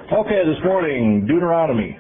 Okay, this morning, Deuteronomy.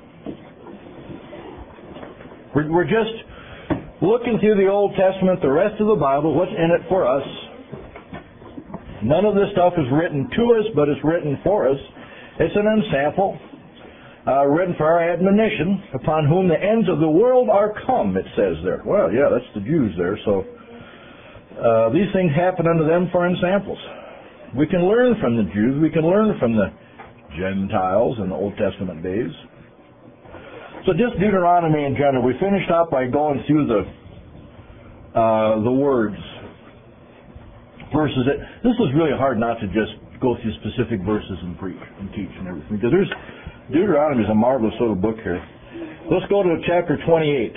We're just looking through the Old Testament, the rest of the Bible, what's in it for us. None of this stuff is written to us, but it's written for us. It's an ensample, written for our admonition, upon whom the ends of the world are come, it says there. Well, yeah, that's the Jews there, so these things happen unto them for ensamples. We can learn from the Jews, we can learn from the Gentiles in the Old Testament days. So just Deuteronomy in general. We finished up by going through the words, verses. This is really hard not to just go through specific verses and preach and teach and everything, because Deuteronomy is a marvelous little book here. Let's go to chapter 28.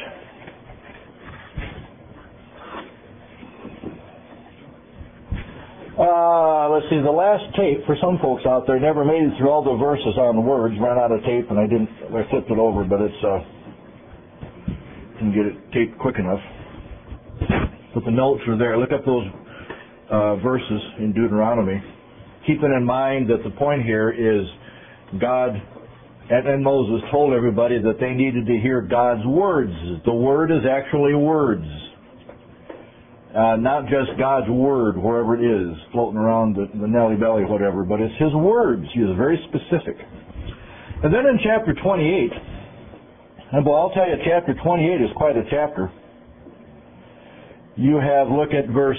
Let's see, the last tape for some folks out there never made it through all the verses on the words, ran out of tape, and I flipped it over, but it's didn't get it taped quick enough. But the notes are there. Look up those verses in Deuteronomy, keeping in mind that the point here is God and Moses told everybody that they needed to hear God's words. The word is actually words. Not just God's word, wherever it is, floating around the Nelly Belly, whatever, but it's His words. He is very specific. And then in chapter 28, and well, I'll tell you, chapter 28 is quite a chapter. You have, look at verse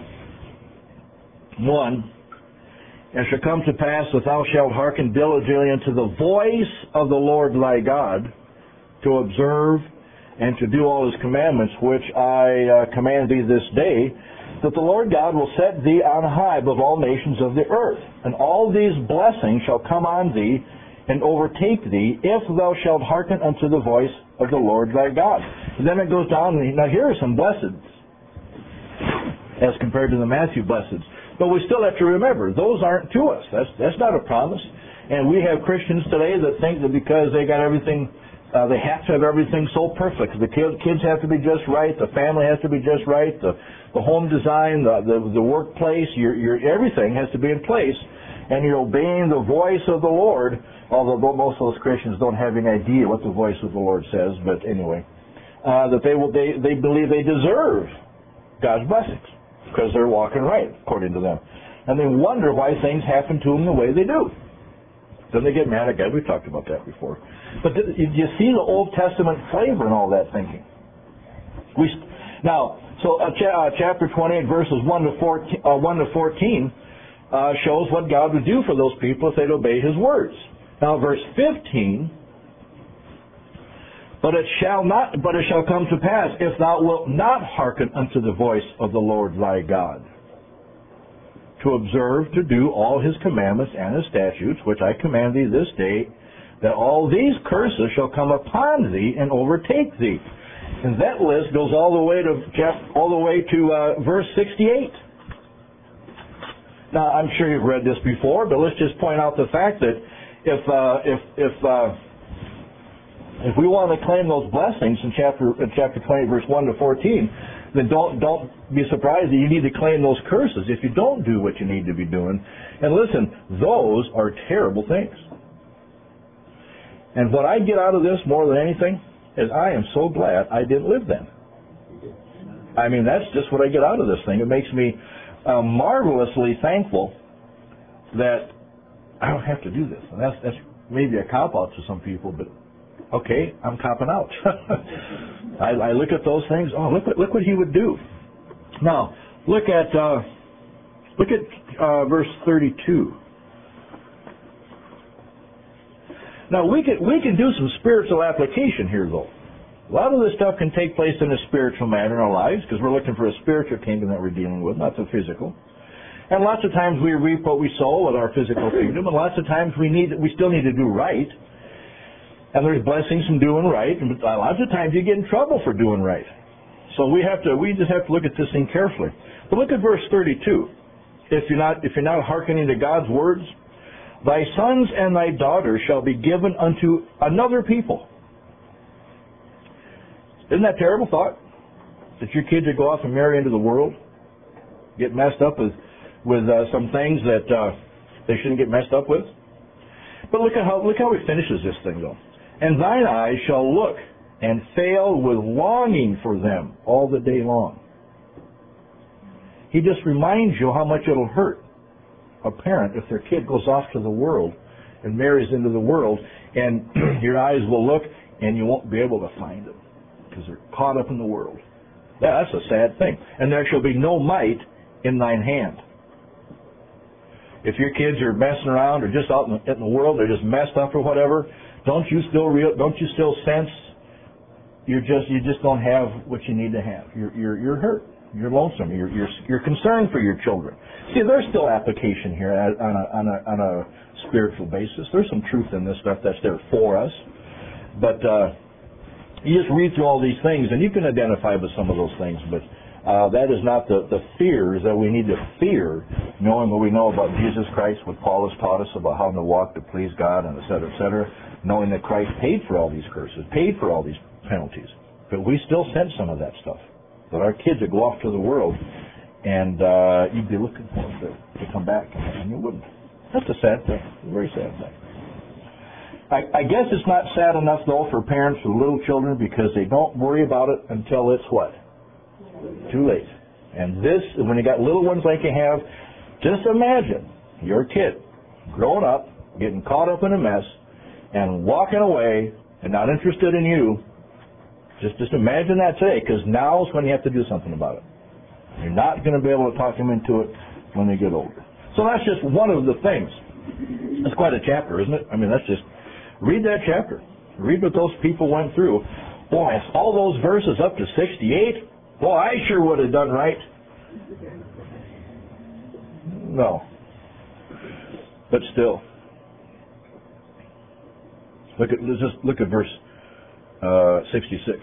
1. And it shall come to pass that thou shalt hearken diligently unto the voice of the Lord thy God, to observe and to do all His commandments, which I command thee this day, that the Lord God will set thee on high above all nations of the earth. And all these blessings shall come on thee and overtake thee, if thou shalt hearken unto the voice of the Lord thy God. And then it goes down, now here are some blessings, as compared to the Matthew blessings. But we still have to remember, those aren't to us. That's not a promise. And we have Christians today that think that because they got everything, they have to have everything so perfect. The kids have to be just right. The family has to be just right. The home design, the workplace, your everything has to be in place. And you're obeying the voice of the Lord, although most of those Christians don't have any idea what the voice of the Lord says. But anyway, that they believe they deserve God's blessings because they're walking right, according to them. And they wonder why things happen to them the way they do. Then they get mad at God. We've talked about that before. But you see the Old Testament flavor in all that thinking. Chapter 28, verses 1 to 14, shows what God would do for those people if they'd obey His words. Now, verse 15, But it shall come to pass, if thou wilt not hearken unto the voice of the Lord thy God, to observe to do all His commandments and His statutes, which I command thee this day, that all these curses shall come upon thee and overtake thee. And that list goes all the way to verse 68. Now, I'm sure you've read this before, but let's just point out the fact that if we want to claim those blessings in chapter 20, verse 1 to 14, then don't be surprised that you need to claim those curses if you don't do what you need to be doing. And listen, those are terrible things. And what I get out of this more than anything is I am so glad I didn't live then. I mean, that's just what I get out of this thing. It makes me marvelously thankful that I don't have to do this. And that's maybe a cop-out to some people, but okay, I'm copping out. I look at those things. Oh, look what He would do. Now, look at verse 32. Now, we can do some spiritual application here, though. A lot of this stuff can take place in a spiritual manner in our lives because we're looking for a spiritual kingdom that we're dealing with, not the physical. And lots of times we reap what we sow with our physical kingdom, and lots of times we still need to do right. And there's blessings from doing right, and lots of times you get in trouble for doing right. So we just have to look at this thing carefully. But look at verse 32. If you're not hearkening to God's words, thy sons and thy daughters shall be given unto another people. Isn't that a terrible thought? That your kids would go off and marry into the world, get messed up with some things that they shouldn't get messed up with. But look how he finishes this thing, though. And thine eyes shall look and fail with longing for them all the day long. He just reminds you how much it'll hurt a parent if their kid goes off to the world and marries into the world, and your eyes will look and you won't be able to find them because they're caught up in the world. Yeah, that's a sad thing. And there shall be no might in thine hand. If your kids are messing around or just out in the world, they're just messed up or whatever, don't you still sense you just don't have what you need to have? You're hurt. You're lonesome. You're concerned for your children. See, there's still application here on a spiritual basis. There's some truth in this stuff that's there for us, but you just read through all these things and you can identify with some of those things, but that is not the fears that we need to fear, knowing what we know about Jesus Christ, what Paul has taught us about how to walk to please God, and et cetera, knowing that Christ paid for all these curses, paid for all these penalties. But we still sense some of that stuff. But our kids would go off to the world, and you'd be looking for them to come back, and you wouldn't. That's a sad thing, a very sad thing. I guess it's not sad enough, though, for parents with little children because they don't worry about it until it's what? Too late. And this, when you got little ones like you have, just imagine your kid growing up, getting caught up in a mess, and walking away and not interested in you. Just imagine that today, because now is when you have to do something about it. You're not going to be able to talk them into it when they get older. So that's just one of the things. That's quite a chapter, isn't it? I mean, that's just, read that chapter. Read what those people went through. Boy, all those verses up to 68, boy, I sure would have done right. No. But still. Let's just look at verse 66.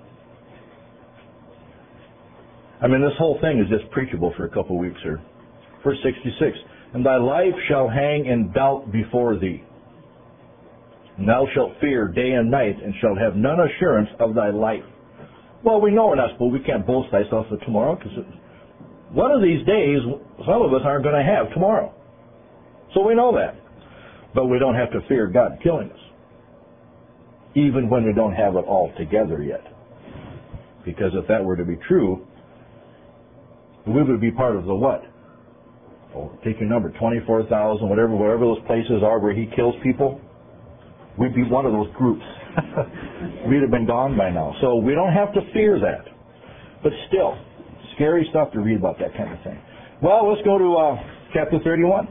I mean, this whole thing is just preachable for a couple of weeks here. Verse 66. And thy life shall hang in doubt before thee. And thou shalt fear day and night, and shalt have none assurance of thy life. Well, we know we're not supposed, we can't boast thyself of tomorrow, because one of these days, some of us aren't going to have tomorrow. So we know that. But we don't have to fear God killing us, even when we don't have it all together yet. Because if that were to be true, we would be part of the what? Oh, take your number, 24,000, whatever those places are where he kills people. We'd be one of those groups. We'd have been gone by now. So we don't have to fear that. But still, scary stuff to read about that kind of thing. Well, let's go to chapter 31.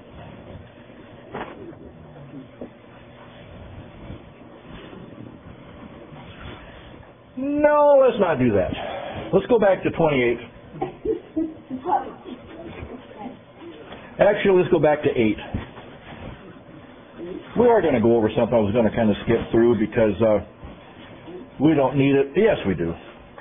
No, let's not do that. Let's go back to 28. Actually, let's go back to 8. We are going to go over something I was going to kind of skip through because we don't need it. Yes, we do.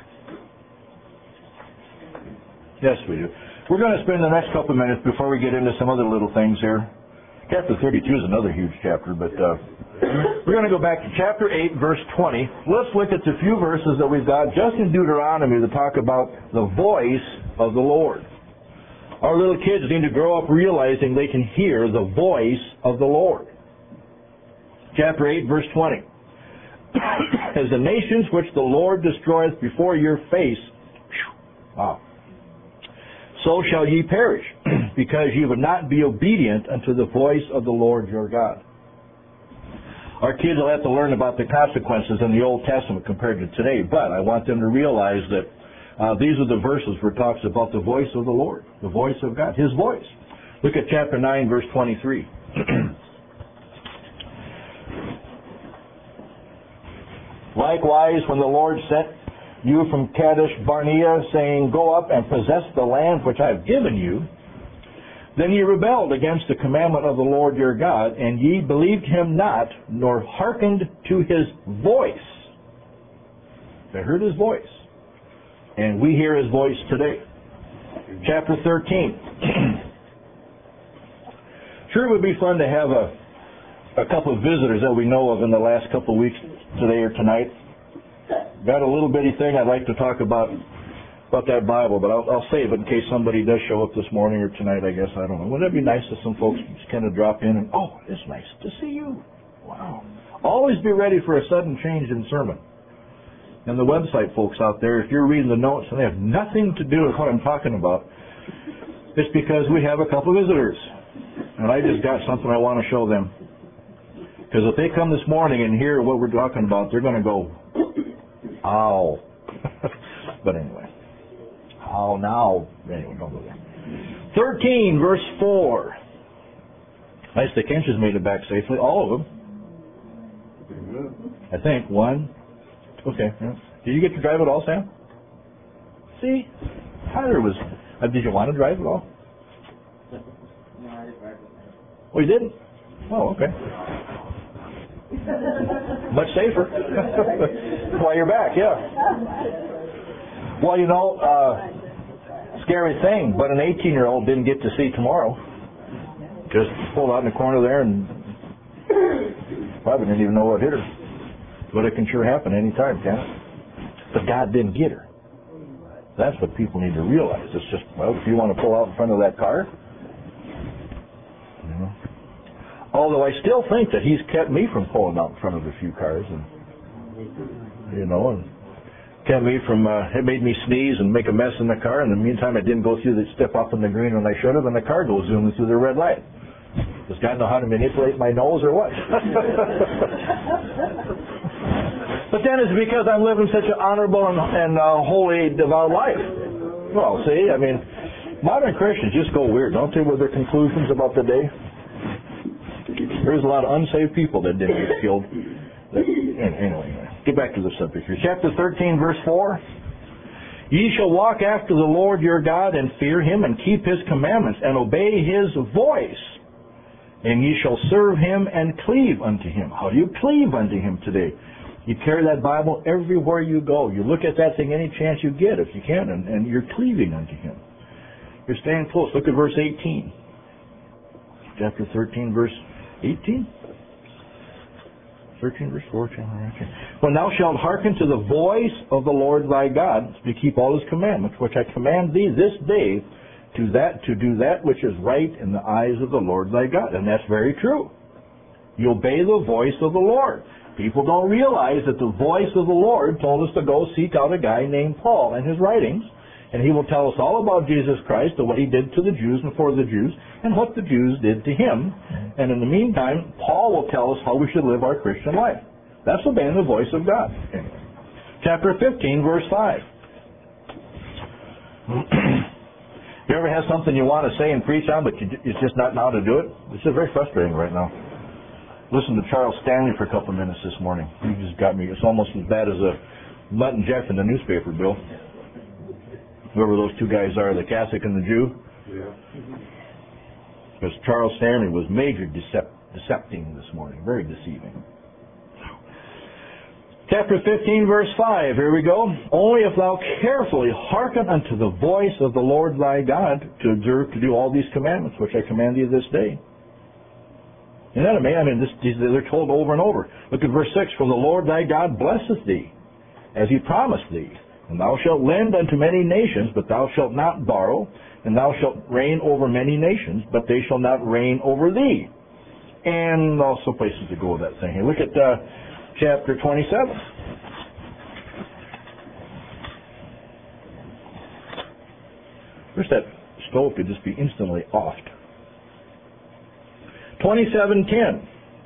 Yes, we do. We're going to spend the next couple of minutes before we get into some other little things here. Chapter 32 is another huge chapter, but we're going to go back to chapter 8, verse 20. Let's look at the few verses that we've got just in Deuteronomy to talk about the voice of the Lord. Our little kids need to grow up realizing they can hear the voice of the Lord. Chapter 8, verse 20. As the nations which the Lord destroyeth before your face, wow, so shall ye perish, because ye would not be obedient unto the voice of the Lord your God. Our kids will have to learn about the consequences in the Old Testament compared to today, but I want them to realize that these are the verses where it talks about the voice of the Lord, the voice of God, His voice. Look at chapter 9, verse 23. Likewise, when the Lord sent you from Kadesh Barnea, saying, Go up and possess the land which I have given you, then ye rebelled against the commandment of the Lord your God, and ye believed him not, nor hearkened to his voice. They heard his voice. And we hear his voice today. Chapter 13. Sure it would be fun to have a couple of visitors that we know of in the last couple of weeks, today or tonight. Got a little bitty thing I'd like to talk about that Bible, but I'll save it in case somebody does show up this morning or tonight, I guess. I don't know. Wouldn't it be nice if some folks just kind of drop in and, oh, it's nice to see you. Always be ready for a sudden change in sermon. And the website folks out there, if you're reading the notes and they have nothing to do with what I'm talking about, it's because we have a couple of visitors. And I just got something I want to show them. Because if they come this morning and hear what we're talking about, they're going to go, ow. But anyway. Ow, now. Anyway, don't go there. 13, verse 4. Nice, the Kenches made it back safely. All of them. I think. One. Okay. Yeah. Did you get to drive it all, Sam? See? Tyler was... did you want to drive it all? No, I didn't drive it. Oh, you didn't? Oh, okay. Much safer. While you're back, yeah. Well, you know, scary thing, but an 18-year-old didn't get to see tomorrow. Just pulled out in the corner there and probably didn't even know what hit her. But it can sure happen any time, can't it? But God didn't get her. That's what people need to realize. It's just, well, if you want to pull out in front of that car, you know. Although I still think that He's kept me from pulling out in front of a few cars, and you know, and kept me from, it made me sneeze and make a mess in the car. In the meantime, I didn't go through the step up in the green when I should have, and the car goes zooming through the red light. Does God know how to manipulate my nose or what? But then it's because I'm living such an honorable and holy, devout life. Well, see, I mean, modern Christians just go weird, don't they, with their conclusions about the day? There's a lot of unsaved people that didn't get killed. Anyway, get back to the subject here. Chapter 13, verse 4. Ye shall walk after the Lord your God, and fear Him, and keep His commandments, and obey His voice. And ye shall serve Him, and cleave unto Him. How do you cleave unto Him today? You carry that Bible everywhere you go. You look at that thing any chance you get, if you can, and you're cleaving unto Him. You're staying close. Look at verse 18. Chapter 13, verse 18. 13, verse 4. When thou shalt hearken to the voice of the Lord thy God, to keep all His commandments, which I command thee this day, to do that which is right in the eyes of the Lord thy God. And that's very true. You obey the voice of the Lord. People don't realize that the voice of the Lord told us to go seek out a guy named Paul and his writings, and he will tell us all about Jesus Christ and what He did to the Jews and for the Jews, and what the Jews did to Him. And in the meantime, Paul will tell us how we should live our Christian life. That's obeying the voice of God. Chapter 15, verse 5. You ever have something you want to say and preach on, but it's just not now to do it? It's just very frustrating right now. Listen to Charles Stanley for a couple of minutes this morning. He just got me. It's almost as bad as a Mutt and Jeff in the newspaper, Bill. Whoever those two guys are, the Catholic and the Jew. Yeah. Because Charles Stanley was major decepting this morning. Very deceiving. Chapter 15, verse 5. Here we go. Only if thou carefully hearken unto the voice of the Lord thy God, to observe to do all these commandments, which I command thee this day. Isn't that amazing? I mean, they're told over and over. Look at verse 6. For the Lord thy God blesseth thee, as He promised thee. And thou shalt lend unto many nations, but thou shalt not borrow. And thou shalt reign over many nations, but they shall not reign over thee. And also places to go with that thing here. Look at chapter 27. Wish that stove could just be instantly offed. 27:10.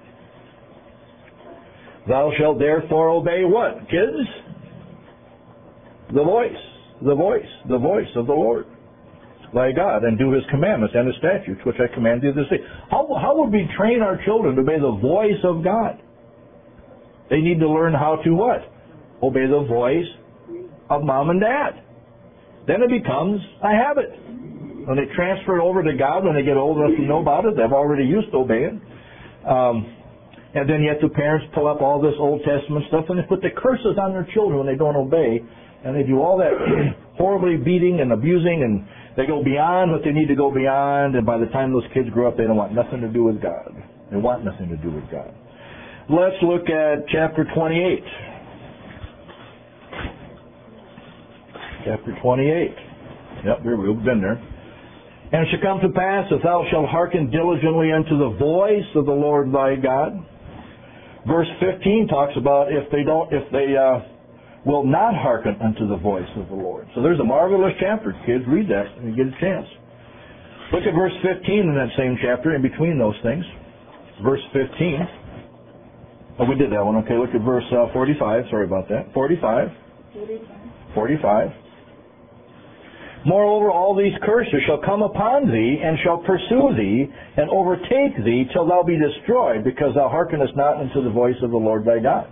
Thou shalt therefore obey what, kids? The voice of the Lord thy God, and do His commandments and His statutes, which I command thee this day. How would we train our children to obey the voice of God? They need to learn how to what? Obey the voice of mom and dad. Then it becomes a habit. When they transfer it over to God, when they get old enough to know about it, they've already used to obeying. And then yet the parents pull up all this Old Testament stuff and they put the curses on their children when they don't obey. And they do all that horribly beating and abusing, and they go beyond what they need to go beyond. And by the time those kids grow up, they don't want nothing to do with God. They want nothing to do with God. Let's look at chapter 28. Chapter 28. Yep, we've been there. And it shall come to pass, if thou shalt hearken diligently unto the voice of the Lord thy God, Verse 15 talks about if they will not hearken unto the voice of the Lord. So there's a marvelous chapter. Kids, read that when you get a chance. Look at verse 15 in that same chapter, in between those things. Verse 15. Oh, we did that one. Okay, look at verse 45. Sorry about that. 45. 45. Moreover, all these curses shall come upon thee, and shall pursue thee, and overtake thee, till thou be destroyed, because thou hearkenest not unto the voice of the Lord thy God.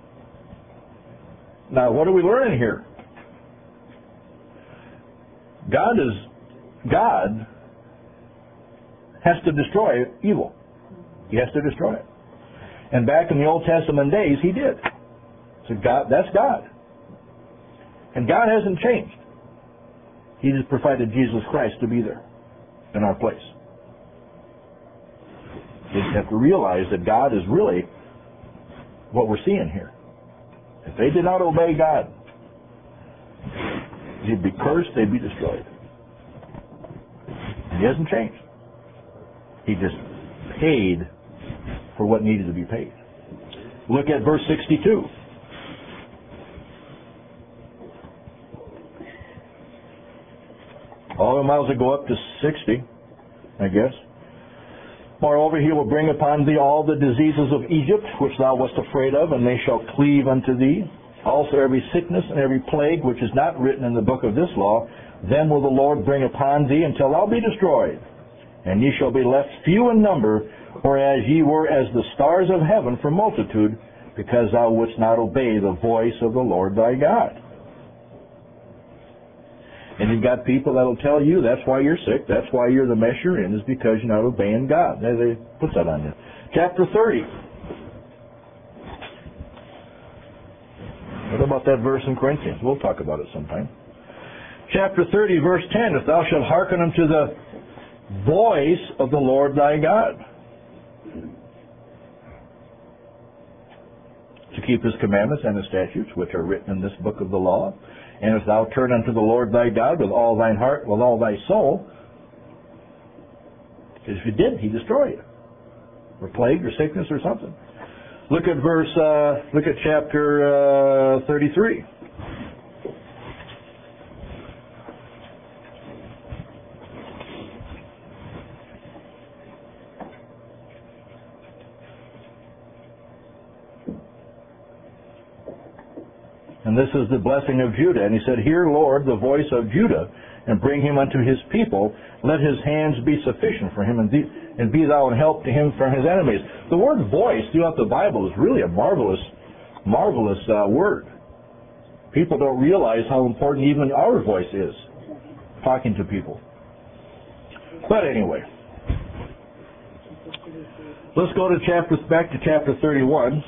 Now, what are we learning here? God has to destroy evil. He has to destroy it. And back in the Old Testament days, He did. So that's God. And God hasn't changed. He just provided Jesus Christ to be there in our place. You just have to realize that God is really what we're seeing here. If they did not obey God, they'd be cursed, they'd be destroyed. And He hasn't changed. He just paid for what needed to be paid. Look at verse 62. All the miles that go up to 60, I guess. Moreover, He will bring upon thee all the diseases of Egypt, which thou wast afraid of, and they shall cleave unto thee. Also every sickness and every plague, which is not written in the book of this law, them will the Lord bring upon thee, until thou be destroyed. And ye shall be left few in number, whereas ye were as the stars of heaven for multitude, because thou wouldst not obey the voice of the Lord thy God. And you've got people that'll tell you that's why you're sick, that's why you're the mess you're in, is because you're not obeying God. They put that on you. Chapter 30. What about that verse in Corinthians? We'll talk about it sometime. Chapter 30, verse 10. If thou shalt hearken unto the voice of the Lord thy God, to keep His commandments and His statutes, which are written in this book of the law, and if thou turn unto the Lord thy God with all thine heart, with all thy soul, because if you didn't, He'd destroy you, or plague, or sickness, or something. Look at chapter 33. And this is the blessing of Judah. And He said, Hear, Lord, the voice of Judah, and bring him unto his people. Let his hands be sufficient for him, and be thou an help to him from his enemies. The word voice throughout the Bible is really a marvelous word. People don't realize how important even our voice is, talking to people. But anyway, let's go to back to chapter 31.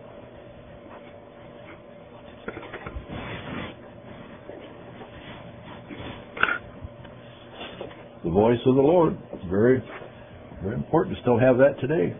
The voice of the Lord. Very, very important to still have that today.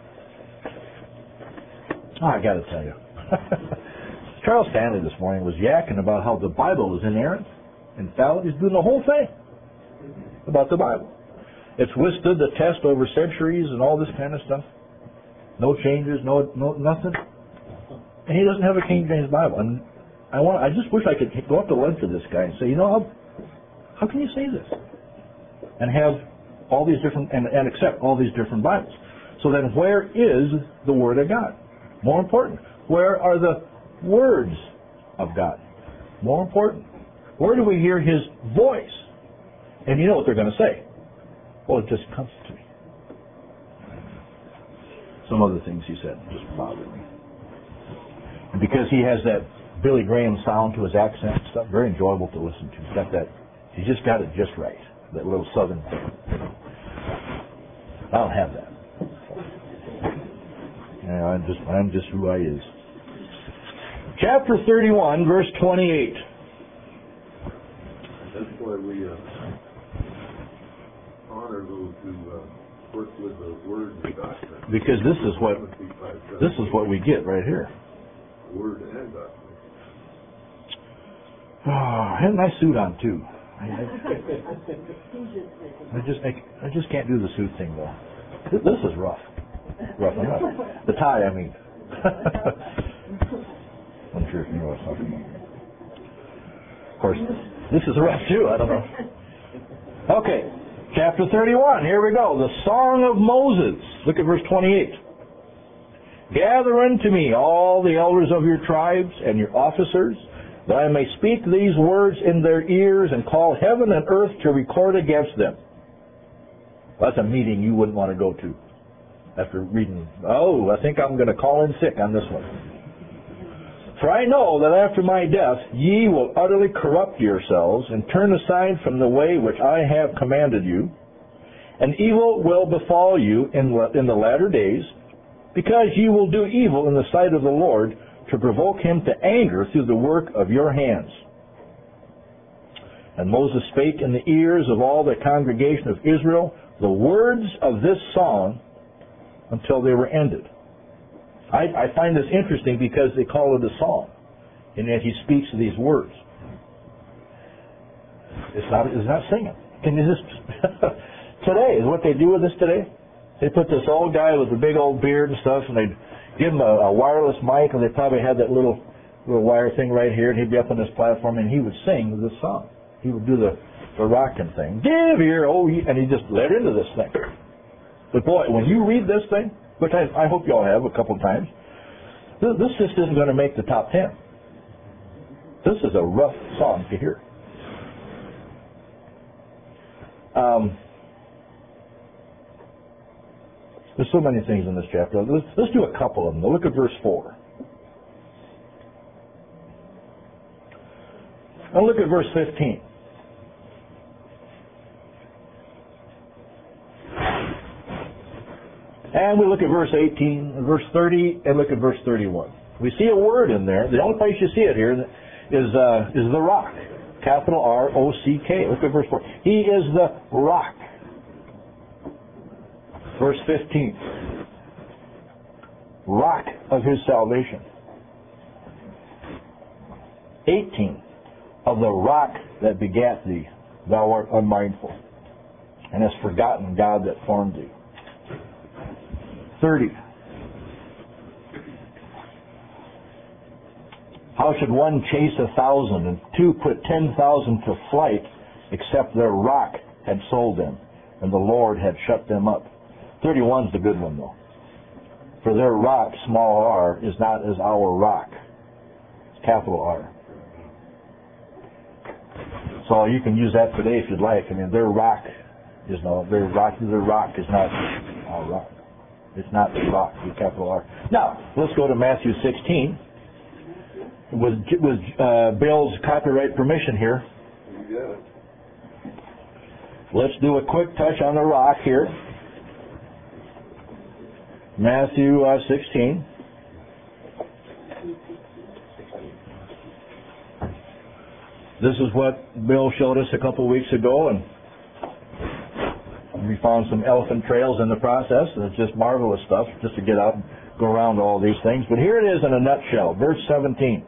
I got to tell you. Charles Stanley this morning was yakking about how the Bible is inerrant, infallible. He's doing the whole thing about the Bible. It's withstood the test over centuries and all this kind of stuff. No changes, no nothing. And he doesn't have a King James Bible. And I just wish I could go up to lunch with this guy and say, how can you say this? And have all these different, and accept all these different Bibles. So then where is the Word of God? More important, where are the words of God? More important, where do we hear His voice? And you know what they're going to say. Well, it just comes to me. Some other things he said just bothered me. And because he has that Billy Graham sound to his accent and stuff, very enjoyable to listen to. He's just got it just right. That little southern thing. I don't have that. Yeah, I'm just who I is. Chapter 31, verse 28. That's why we honor those who work with the Word and doctrine. Because this is what we get right here. Word and doctrine. Oh, I had a nice suit on too. I just can't do the suit thing though. This is rough enough. The tie, I mean. I'm sure if you know what I'm talking about. Of course, this is rough too. I don't know. Okay, chapter 31. Here we go. The Song of Moses. Look at verse 28. Gather unto me all the elders of your tribes and your officers, that I may speak these words in their ears and call heaven and earth to record against them. That's a meeting you wouldn't want to go to after reading. Oh, I think I'm going to call in sick on this one. For I know that after my death ye will utterly corrupt yourselves and turn aside from the way which I have commanded you, and evil will befall you in the latter days, because ye will do evil in the sight of the Lord, to provoke him to anger through the work of your hands. And Moses spake in the ears of all the congregation of Israel the words of this song until they were ended. I find this interesting because they call it a song, and yet he speaks these words. It's not singing. Can you just today is what they do with this today? They put this old guy with a big old beard and stuff, and they give him a wireless mic, and they probably had that little wire thing right here, and he'd be up on this platform, and he would sing this song. He would do the rocking thing. Give ear, oh, and he just led into this thing. But boy, when you read this thing, which I hope you all have a couple of times, this just isn't going to make the top 10. This is a rough song to hear. There's so many things in this chapter. Let's do a couple of them. Look at verse 4. Now look at verse 15. And we look at verse 18, verse 30, and look at verse 31. We see a word in there. The only place you see it here is the rock. Capital R-O-C-K. Look at verse 4. He is the rock. Verse 15. Rock of his salvation. 18. Of the rock that begat thee, thou art unmindful, and hast forgotten God that formed thee. 30. How should one chase 1,000 and two put 10,000 to flight, except their rock had sold them, and the Lord had shut them up? 31's the good one, though. For their rock, small r, is not as our rock. It's capital R. So you can use that today if you'd like. I mean, their rock is not our rock. It's not the rock, the capital R. Now, let's go to Matthew 16. With Bill's copyright permission here. Let's do a quick touch on the rock here. Matthew 16. This is what Bill showed us a couple weeks ago, and we found some elephant trails in the process. It's just marvelous stuff just to get out and go around all these things. But here it is in a nutshell, verse 18.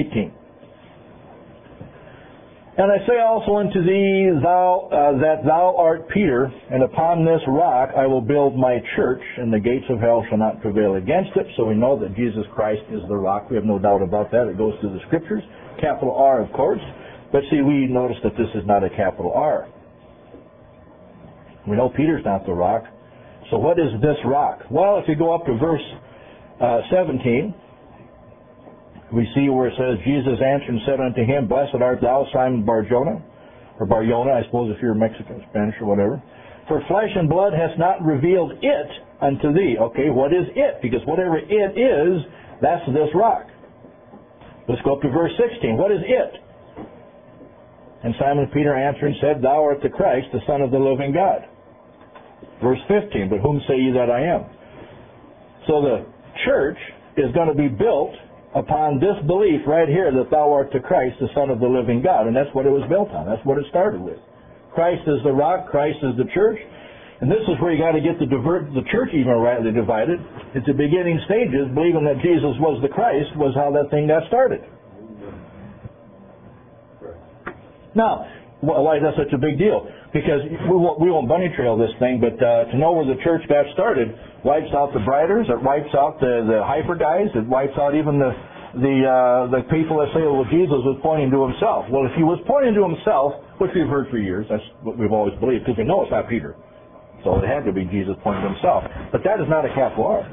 And I say also unto thee that thou art Peter, and upon this rock I will build my church, and the gates of hell shall not prevail against it. So we know that Jesus Christ is the rock. We have no doubt about that. It goes through the Scriptures. Capital R, of course. But see, we notice that this is not a capital R. We know Peter's not the rock. So what is this rock? Well, if you go up to verse 17, we see where it says, Jesus answered and said unto him, Blessed art thou, Simon Bar-Jonah, or Bar-Yona, I suppose if you're Mexican, Spanish, or whatever. For flesh and blood has not revealed it unto thee. Okay, what is it? Because whatever it is, that's this rock. Let's go up to verse 16. What is it? And Simon Peter answered and said, Thou art the Christ, the Son of the living God. Verse 15, but whom say ye that I am? So the church is going to be built upon this belief right here that thou art the Christ, the Son of the living God. And that's what it was built on. That's what it started with. Christ is the rock. Christ is the church. And this is where you got to get the church even rightly divided. At the beginning stages, believing that Jesus was the Christ was how that thing got started. Now, Why is that such a big deal? Because we won't bunny trail this thing, but to know where the church got started wipes out the Briders, it wipes out the hyper guys, it wipes out even the people that say, well, Jesus was pointing to himself. Well, if he was pointing to himself, which we've heard for years, that's what we've always believed, because we know it's not Peter. So it had to be Jesus pointing to himself. But that is not a capital R.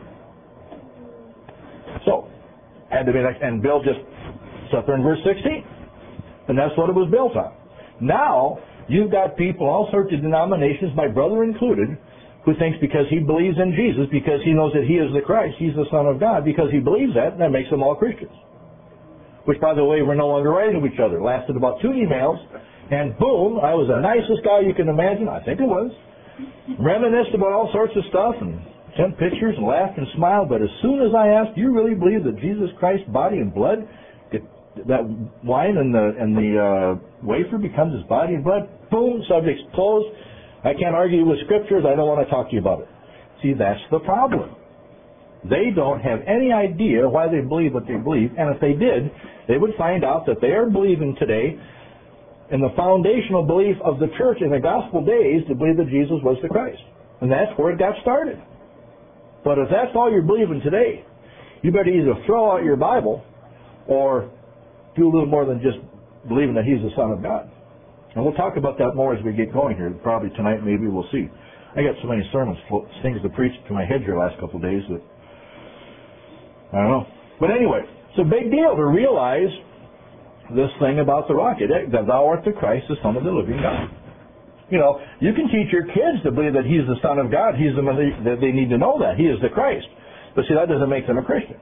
So, had to be, and Bill just sat there in verse 16. And that's what it was built on. Now, you've got people, all sorts of denominations, my brother included, who thinks because he believes in Jesus, because he knows that he is the Christ, he's the Son of God, because he believes that makes them all Christians. Which, by the way, we're no longer writing to each other. Lasted about 2 emails, and boom, I was the nicest guy you can imagine. I think it was. Reminisced about all sorts of stuff, and sent pictures, and laughed and smiled, but as soon as I asked, do you really believe that Jesus Christ's body and blood, that wine and the wafer becomes his body and blood? Boom, subject's closed. I can't argue with scriptures. I don't want to talk to you about it. See, that's the problem. They don't have any idea why they believe what they believe, and if they did, they would find out that they are believing today in the foundational belief of the church in the gospel days to believe that Jesus was the Christ. And that's where it got started. But if that's all you're believing today, you better either throw out your Bible or do a little more than just believing that he's the Son of God. And we'll talk about that more as we get going here. Probably tonight, maybe we'll see. I got so many sermons, things to preach to my head here the last couple of days that I don't know. But anyway, it's a big deal to realize this thing about the rock, that thou art the Christ, the Son of the living God. You know, you can teach your kids to believe that he's the Son of God. He's the one that they need to know that. He is the Christ. But see, that doesn't make them a Christian.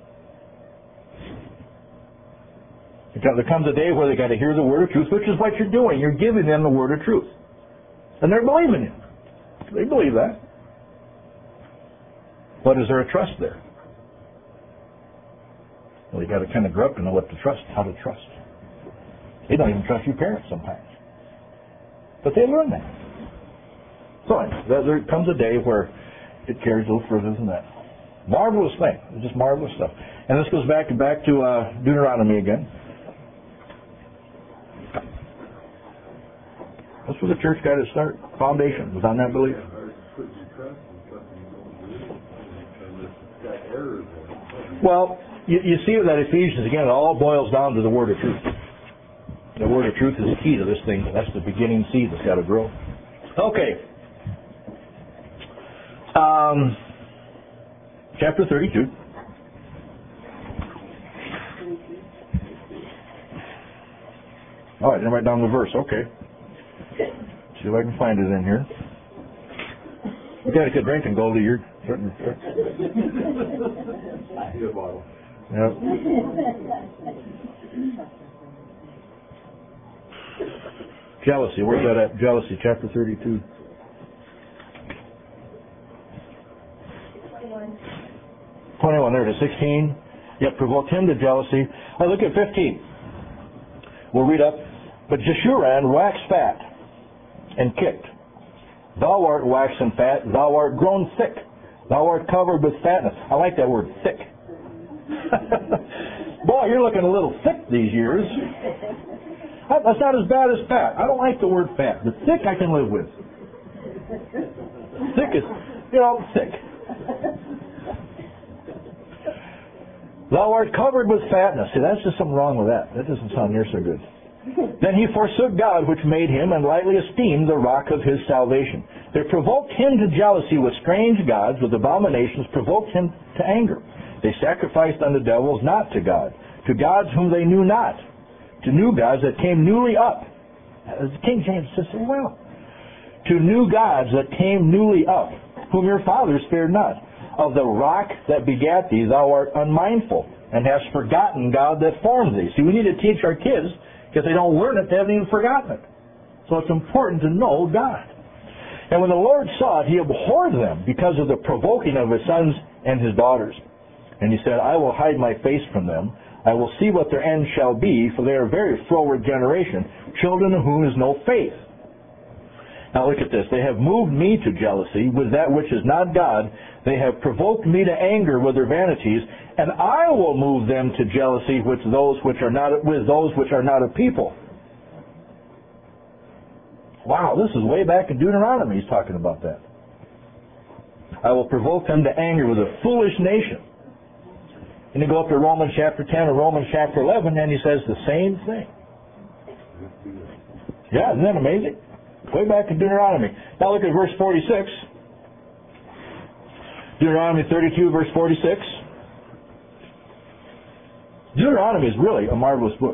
There comes a day where they got to hear the word of truth, which is what you're doing. You're giving them the word of truth. And they're believing it. They believe that. But is there a trust there? Well, you got to kind of grow up to know what to trust, how to trust. They don't even trust your parents sometimes. But they learn that. So there comes a day where it carries a little further than that. Marvelous thing. It's just marvelous stuff. And this goes back to Deuteronomy again. That's where the church got its start. Foundation was on that belief. Well, you see that Ephesians, again, it all boils down to the word of truth. The word of truth is the key to this thing. That's the beginning seed that's got to grow. Okay. Chapter 32. All right, then write down the verse. Okay. See if I can find it in here. You got a good drink and go to your... Yep. Jealousy. Where's that at? Jealousy, chapter 32. 21, there it is. 16. Yep, provoked him to jealousy. Oh, look at 15. We'll read up. But Jeshurun waxed fat and kicked. Thou art waxen fat, thou art grown thick. Thou art covered with fatness. I like that word, thick. Boy, you're looking a little thick these years. That's not as bad as fat. I don't like the word fat. The thick I can live with. Thick is, thick. Thou art covered with fatness. See, that's just something wrong with that. That doesn't sound near so good. Then he forsook God which made him and lightly esteemed the rock of his salvation. They provoked him to jealousy with strange gods, with abominations, provoked him to anger. They sacrificed unto devils, not to God, to gods whom they knew not, to new gods that came newly up. As King James says so well. To new gods that came newly up, whom your fathers feared not. Of the rock that begat thee thou art unmindful, and hast forgotten God that formed thee. See, we need to teach our kids, because they don't learn it, they haven't even forgotten it. So it's important to know God. And when the Lord saw it, he abhorred them because of the provoking of his sons and his daughters. And he said, I will hide my face from them. I will see what their end shall be, for they are a very froward generation, children of whom is no faith. Now look at this. They have moved me to jealousy with that which is not God. They have provoked me to anger with their vanities, and I will move them to jealousy with those which are not a people. Wow, this is way back in Deuteronomy he's talking about that. I will provoke them to anger with a foolish nation. And you go up to Romans chapter 10 or Romans chapter 11 and he says the same thing. Yeah, isn't that amazing? Way back in Deuteronomy. Now look at verse 46. Deuteronomy 32 verse 46. Deuteronomy is really a marvelous book.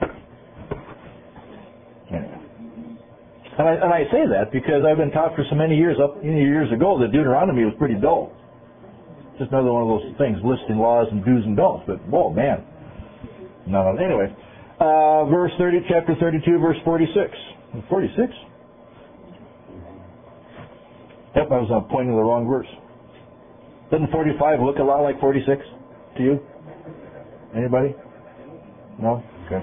Anyway. And I say that because I've been taught for so many years ago that Deuteronomy was pretty dull. Just another one of those things listing laws and do's and don'ts. But whoa, man. No. Anyway, chapter 32, verse 46. 46? Yep, I was pointing to the wrong verse. Doesn't 45 look a lot like 46 to you? Anybody? No? Okay.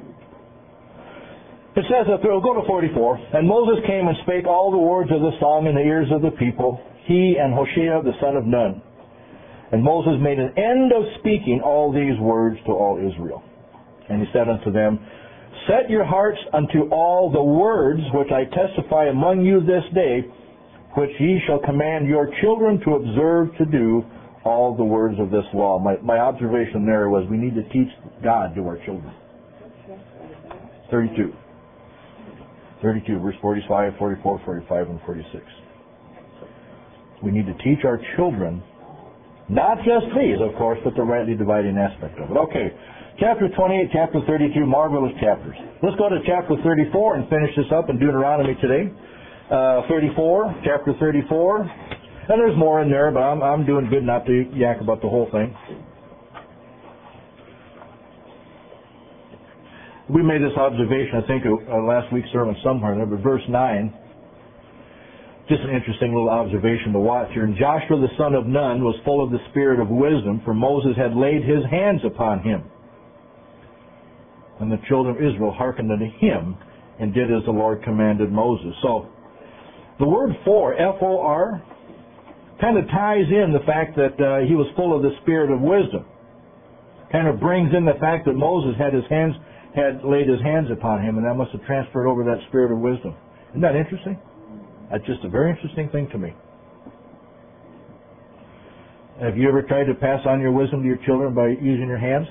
It says that we'll go to 44. And Moses came and spake all the words of the song in the ears of the people, he and Hoshea the son of Nun. And Moses made an end of speaking all these words to all Israel. And he said unto them, set your hearts unto all the words which I testify among you this day, which ye shall command your children to observe to do all the words of this law. My observation there was we need to teach God to our children. 32, verse 45, 44, 45, and 46. We need to teach our children, not just these, of course, but the rightly dividing aspect of it. Okay, chapter 28, chapter 32, marvelous chapters. Let's go to chapter 34 and finish this up in Deuteronomy today. 34, chapter 34. And there's more in there, but I'm doing good not to yak about the whole thing. We made this observation, I think, last week's sermon somewhere, but verse 9. Just an interesting little observation to watch here. And Joshua the son of Nun was full of the spirit of wisdom, for Moses had laid his hands upon him. And the children of Israel hearkened unto him, and did as the Lord commanded Moses. So, the word for, F-O-R, kind of ties in the fact that he was full of the spirit of wisdom. Kind of brings in the fact that Moses had laid his hands upon him, and that must have transferred over that spirit of wisdom. Isn't that interesting? That's just a very interesting thing to me. Have you ever tried to pass on your wisdom to your children by using your hands?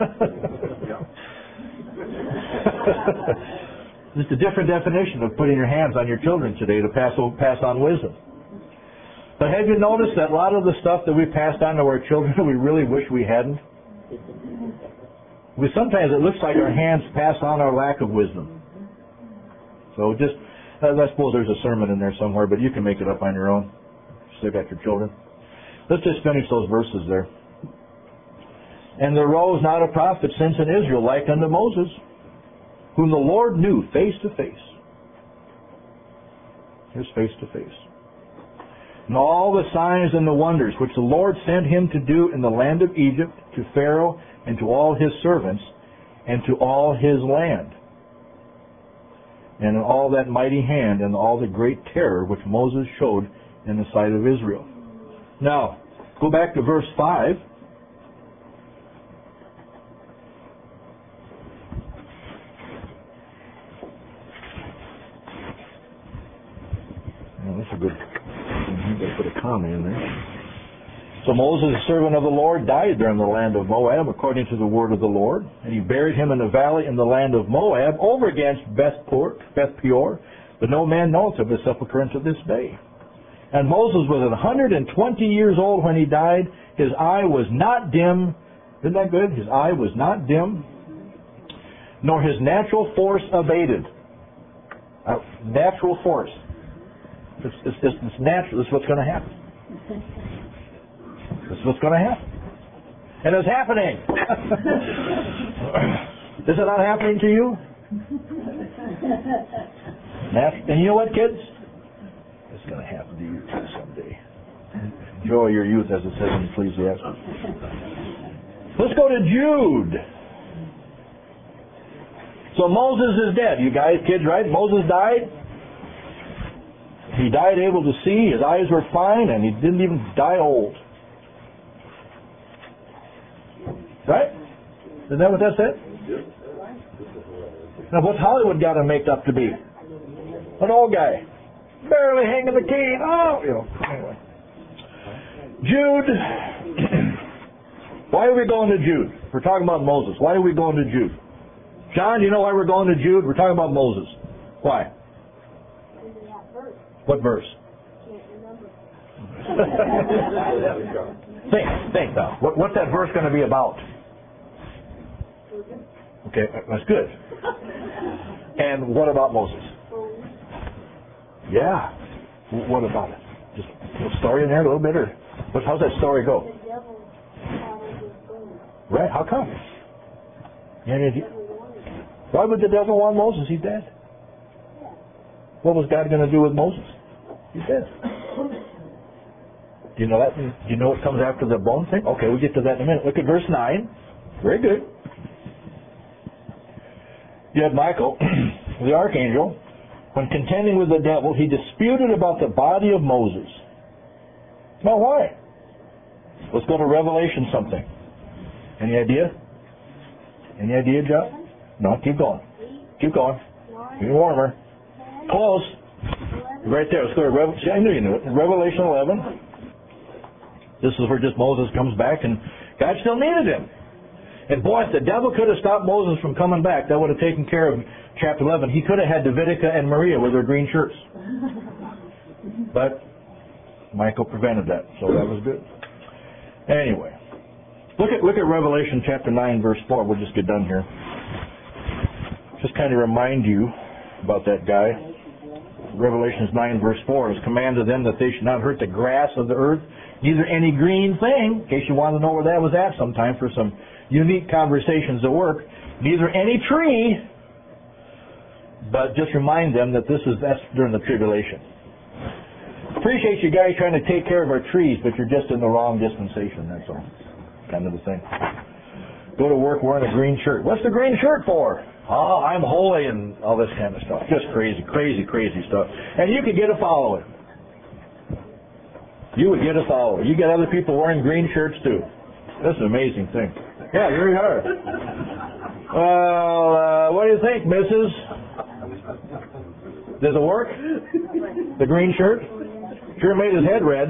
Just a different definition of putting your hands on your children today to pass on wisdom. But have you noticed that a lot of the stuff that we passed on to our children we really wish we hadn't? Sometimes it looks like our hands pass on our lack of wisdom. So I suppose there's a sermon in there somewhere, but you can make it up on your own. Still got your children. Let's just finish those verses there. And there arose not a prophet since in Israel like unto Moses, whom the Lord knew face to face. Here's face to face. And all the signs and the wonders which the Lord sent him to do in the land of Egypt, to Pharaoh and to all his servants, and to all his land. And in all that mighty hand and all the great terror which Moses showed in the sight of Israel. Now, go back to verse 5. Well, that's a good... I've got to put a comma in there. So Moses, the servant of the Lord, died there in the land of Moab, according to the word of the Lord. And he buried him in a valley in the land of Moab, over against Beth Peor. But no man knoweth of his sepulchre unto this day. And Moses was 120 years old when he died. His eye was not dim. Isn't that good? His eye was not dim, nor his natural force abated. Natural force. It's natural. This is what's going to happen. This is what's going to happen. And it's happening. Is it not happening to you? And you know what, kids? It's going to happen to you too someday. Enjoy your youth, as it says in Ecclesiastes. Let's go to Jude. So Moses is dead. You guys, kids, right? Moses died. He died able to see. His eyes were fine, and he didn't even die old. Right? Isn't that what that said? Now, what's Hollywood got him make up to be? An old guy. Barely hanging the cane. Oh, anyway. Jude. Why are we going to Jude? We're talking about Moses. Why are we going to Jude? John, do you know why we're going to Jude? We're talking about Moses. Why? What verse? Think now. What's that verse going to be about? Okay, that's good. And what about Moses? Yeah. What about it? Just a little story in there a little bit, or how's that story go? Right? How come? Why would the devil want Moses? He's dead. What was God going to do with Moses? He's dead. Do you know that? Do you know what comes after the bone thing? Okay, we'll get to that in a minute. Look at verse 9. Very good. You had Michael, the archangel, when contending with the devil, he disputed about the body of Moses. Now why? Let's go to Revelation something. Any idea? Any idea, John? No, keep going. Keep going. Getting warmer. Close. Right there. Let's go to Revelation. I knew you knew it. Revelation 11. This is where just Moses comes back, and God still needed him. And boy, if the devil could have stopped Moses from coming back, that would have taken care of chapter 11. He could have had Davidica and Maria with their green shirts. But Michael prevented that, so that was good. Anyway, look at Revelation chapter 9, verse 4. We'll just get done here. Just kind of remind you about that guy. Revelation 9, verse 4 is commanded them that they should not hurt the grass of the earth, neither any green thing, in case you want to know where that was at sometime for some unique conversations at work, neither any tree, but just remind them that that's during the tribulation. Appreciate you guys trying to take care of our trees, but you're just in the wrong dispensation, that's all. Kind of the thing. Go to work wearing a green shirt. What's the green shirt for? Oh, I'm holy and all this kind of stuff. Just crazy, crazy, crazy stuff. And you could get a following. You would get a follower. You get other people wearing green shirts too. That's an amazing thing. Yeah, here we are. Well, what do you think, Mrs.? Does it work? The green shirt? Sure made his head red.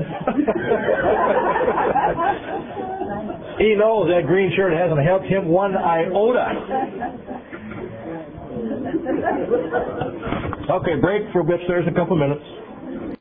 He knows that green shirt hasn't helped him one iota. Okay, break for upstairs in a couple minutes.